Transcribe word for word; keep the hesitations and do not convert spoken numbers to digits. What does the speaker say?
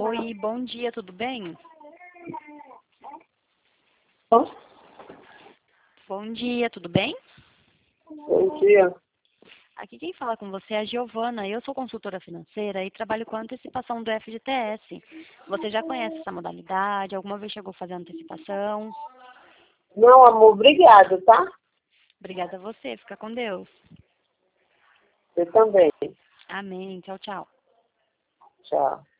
Oi, bom dia, tudo bem? Bom Bom dia, tudo bem? bom dia. Aqui quem fala com você é a Giovana. Eu sou consultora financeira e trabalho com antecipação do F G T S. Você já conhece essa modalidade? Alguma vez chegou a fazer antecipação? Não, amor, obrigado, tá? Obrigada a você. Fica com Deus. Eu também. Amém. Tchau, tchau. Tchau.